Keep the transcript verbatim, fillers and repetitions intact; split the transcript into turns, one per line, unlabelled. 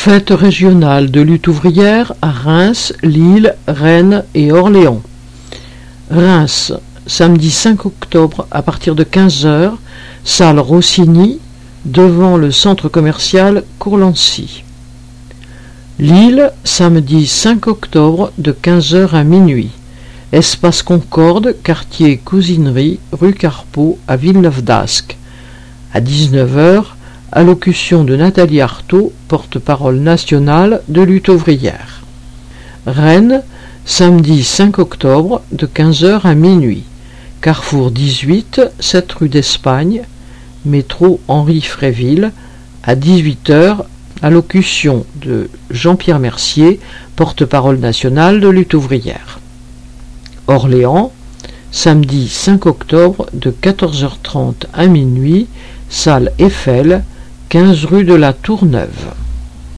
Fête régionale de lutte ouvrière à Reims, Lille, Rennes et Orléans. Reims, samedi cinq octobre à partir de quinze heures, salle Rossini, devant le centre commercial Courlancy. Lille, samedi cinq octobre de quinze heures à minuit. Espace Concorde, quartier Cousinerie, rue Carpeau à Villeneuve-d'Ascq. À dix-neuf heures, allocution de Nathalie Arthaud, porte-parole nationale de lutte ouvrière. Rennes, samedi cinq octobre de quinze heures à minuit. Carrefour dix-huit, sept rue d'Espagne, métro Henri Fréville. À dix-huit heures, allocution de Jean-Pierre Mercier, porte-parole nationale de lutte ouvrière. Orléans, samedi cinq octobre de quatorze heures trente à minuit, salle Eiffel, quinze rue de la Tourneuve.